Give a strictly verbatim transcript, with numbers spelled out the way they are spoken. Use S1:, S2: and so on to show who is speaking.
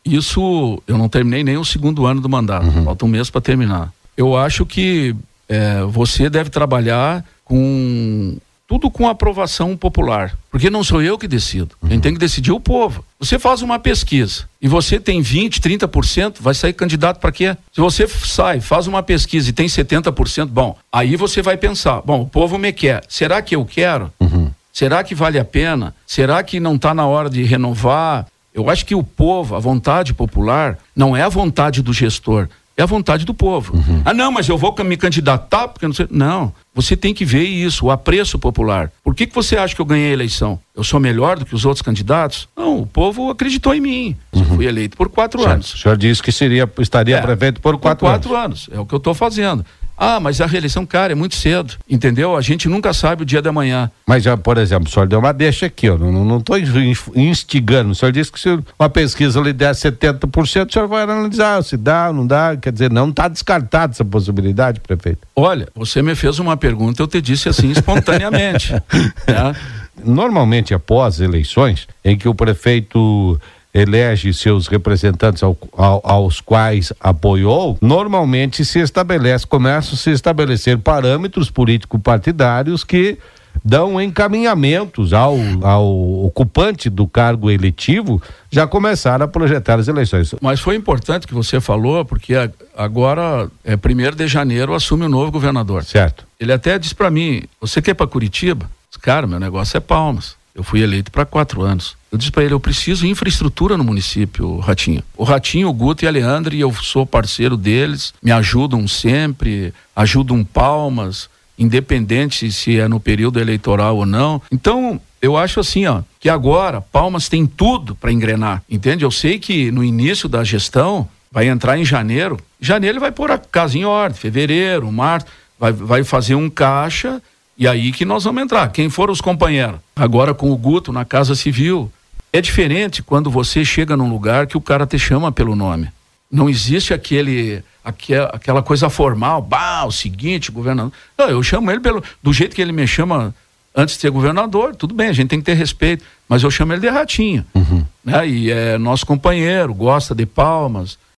S1: isso eu não terminei nem o segundo ano do mandato, uhum. falta um mês para terminar. Eu acho que é, você deve trabalhar com tudo com aprovação popular, porque não sou eu que decido, uhum. quem tem que decidir é o povo. Você faz uma pesquisa e você tem vinte, trinta por cento, vai sair candidato para quê? Se você sai, faz uma pesquisa e tem setenta por cento, bom, aí você vai pensar, bom, o povo me quer, será que eu quero? Uhum. Será que vale a pena? Será que não está na hora de renovar? Eu acho que o povo, a vontade popular, não é a vontade do gestor, é a vontade do povo. Uhum. Ah, não, mas eu vou me candidatar porque não sei... Não, você tem que ver isso, o apreço popular. Por que que você acha que eu ganhei a eleição? Eu sou melhor do que os outros candidatos? Não, o povo acreditou em mim. Uhum. Eu fui eleito por quatro
S2: certo.
S1: anos.
S2: O senhor disse que seria, estaria é, prefeito por quatro,
S1: por quatro anos. anos. É o que eu estou fazendo. Ah, mas a reeleição, cara, é muito cedo, entendeu? A gente nunca sabe o dia da manhã.
S2: Mas, já, por exemplo, o senhor deu uma deixa aqui, ó, não estou instigando, o senhor disse que se uma pesquisa lhe der setenta por cento, o senhor vai analisar se dá, não dá, quer dizer, não está descartada essa possibilidade, prefeito?
S1: Olha, você me fez uma pergunta, eu te disse assim espontaneamente. Né?
S2: Normalmente, após eleições, em que o prefeito elege seus representantes ao, ao, aos quais apoiou, normalmente se estabelece, começam a se estabelecer parâmetros político-partidários que dão encaminhamentos ao, ao ocupante do cargo eletivo já começar a projetar as eleições.
S1: Mas foi importante que você falou, porque agora, é primeiro de janeiro, assume o novo governador.
S2: Certo.
S1: Ele até disse para mim, você quer ir para Curitiba? Cara, meu negócio é Palmas. Eu fui eleito para quatro anos. Eu disse para ele, eu preciso de infraestrutura no município, Ratinho. O Ratinho, o Guto e a Leandro, e eu sou parceiro deles, me ajudam sempre, ajudam Palmas, independente se é no período eleitoral ou não. Então, eu acho assim, ó, que agora Palmas tem tudo para engrenar, entende? Eu sei que no início da gestão, vai entrar em janeiro, janeiro ele vai pôr a casa em ordem, fevereiro, março, vai, vai fazer um caixa. E aí que nós vamos entrar. Quem foram os companheiros? Agora com o Guto na Casa Civil. É diferente quando você chega num lugar que o cara te chama pelo nome. Não existe aquele, aquel, aquela coisa formal. Bah, o seguinte, governador. Não, eu chamo ele pelo, do jeito que ele me chama antes de ser governador. Tudo bem, a gente tem que ter respeito. Mas eu chamo ele de Ratinho. Uhum. Né? E é nosso companheiro, gosta de Palmas.